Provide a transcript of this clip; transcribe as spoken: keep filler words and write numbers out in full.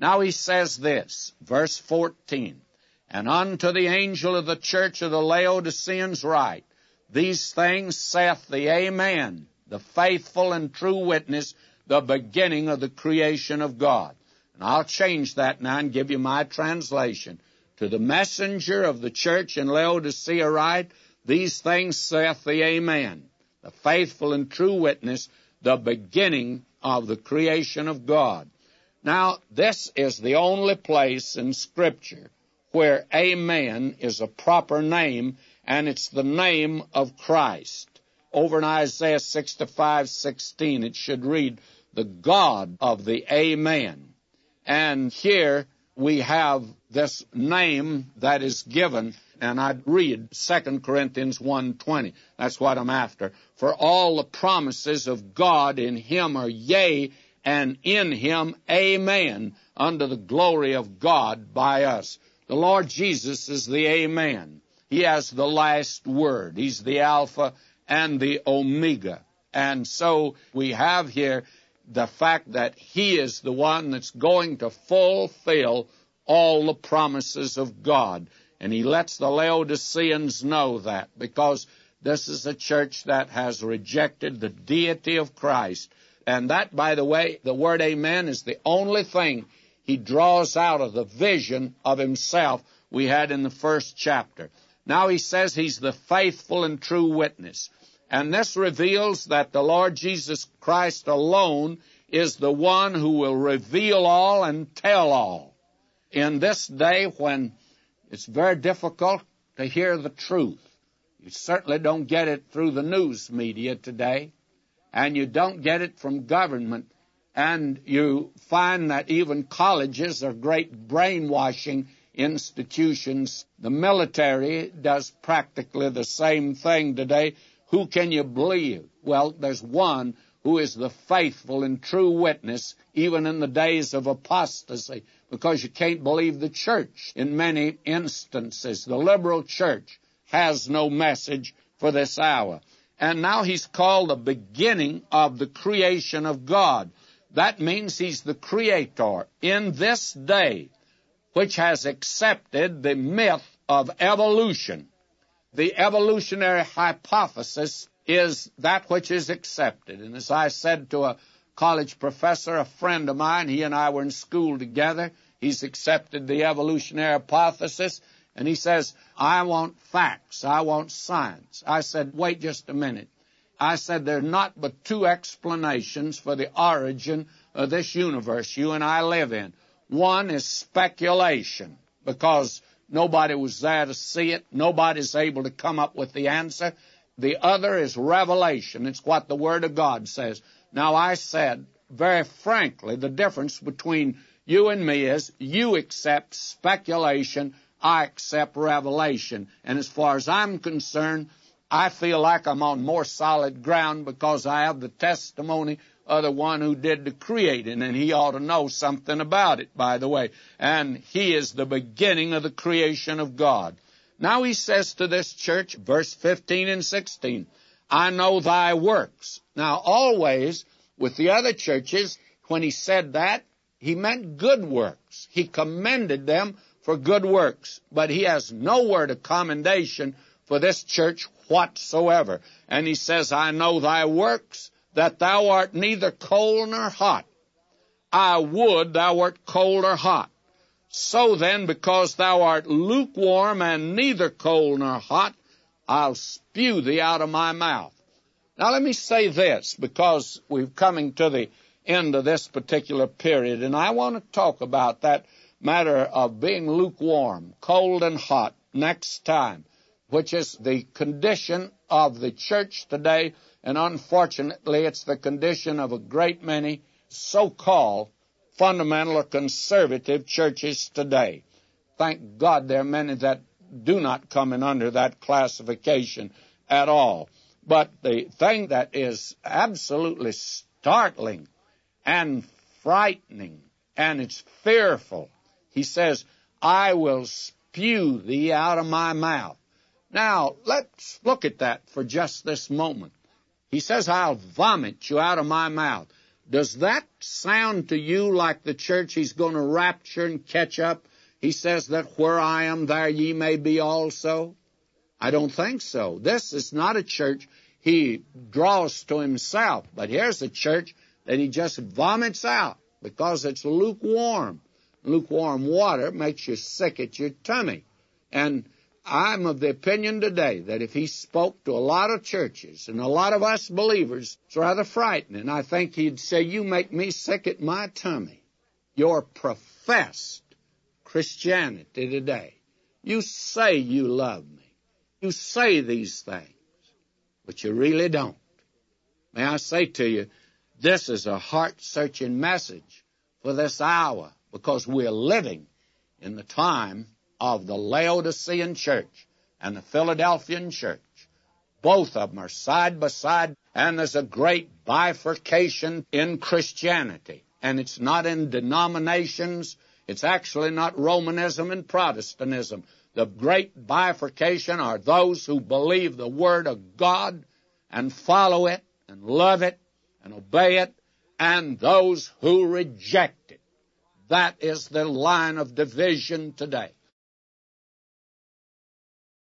Now he says this, verse fourteen, "And unto the angel of the church of the Laodiceans write, These things saith the Amen, the faithful and true witness, the beginning of the creation of God." And I'll change that now and give you my translation. "To the messenger of the church in Laodicea write, These things saith the Amen, the faithful and true witness, the beginning of the creation of God." Now, this is the only place in Scripture where Amen is a proper name, and it's the name of Christ. Over in Isaiah sixty-five sixteen, it should read, "The God of the Amen." And here we have this name that is given, and I'd read Second Corinthians one twenty. That's what I'm after. "For all the promises of God in him are yea, and in him amen, unto the glory of God by us." The Lord Jesus is the Amen. He has the last word. He's the Alpha and the Omega. And so we have here the fact that he is the one that's going to fulfill all the promises of God. And he lets the Laodiceans know that, because this is a church that has rejected the deity of Christ. And that, by the way, the word amen is the only thing he draws out of the vision of himself we had in the first chapter. Now he says he's the faithful and true witness. And this reveals that the Lord Jesus Christ alone is the one who will reveal all and tell all. In this day when it's very difficult to hear the truth, you certainly don't get it through the news media today, and you don't get it from government, and you find that even colleges are great brainwashing institutions. The military does practically the same thing today. Who can you believe? Well, there's one who is the faithful and true witness, even in the days of apostasy, because you can't believe the church in many instances. The liberal church has no message for this hour. And now he's called the beginning of the creation of God. That means he's the creator in this day, which has accepted the myth of evolution. The evolutionary hypothesis is that which is accepted. And as I said to a college professor, a friend of mine, he and I were in school together, he's accepted the evolutionary hypothesis, and he says, "I want facts, I want science." I said, "Wait just a minute." I said, "There are not but two explanations for the origin of this universe you and I live in. One is speculation, because nobody was there to see it. Nobody's able to come up with the answer. The other is revelation. It's what the Word of God says." Now, I said, very frankly, the difference between you and me is you accept speculation, I accept revelation. And as far as I'm concerned, I feel like I'm on more solid ground because I have the testimony of the one who did the creating, and he ought to know something about it, by the way. And he is the beginning of the creation of God. Now he says to this church, verse fifteen and sixteen, "I know thy works." Now, always with the other churches, when he said that, he meant good works. He commended them for good works. But he has no word of commendation for this church whatsoever. And he says, "I know thy works, that thou art neither cold nor hot. I would thou wert cold or hot. So then, because thou art lukewarm and neither cold nor hot, I'll spew thee out of my mouth." Now let me say this, because we're coming to the end of this particular period, and I want to talk about that matter of being lukewarm, cold and hot, next time, which is the condition of the church today, and unfortunately it's the condition of a great many so-called fundamental or conservative churches today. Thank God there are many that do not come in under that classification at all. But the thing that is absolutely startling and frightening, and it's fearful, he says, "I will spew thee out of my mouth." Now, let's look at that for just this moment. He says, "I'll vomit you out of my mouth." Does that sound to you like the church he's going to rapture and catch up? He says that where I am, there ye may be also. I don't think so. This is not a church he draws to himself, but here's a church that he just vomits out because it's lukewarm. Lukewarm water makes you sick at your tummy. And I'm of the opinion today that if he spoke to a lot of churches and a lot of us believers, it's rather frightening. I think he'd say, you make me sick at my tummy. Your professed Christianity today. You say you love me. You say these things, but you really don't. May I say to you, this is a heart-searching message for this hour, because we're living in the time of the Laodicean church and the Philadelphian church. Both of them are side by side, and there's a great bifurcation in Christianity. And it's not in denominations. It's actually not Romanism and Protestantism. The great bifurcation are those who believe the Word of God and follow it and love it and obey it, and those who reject it. That is the line of division today.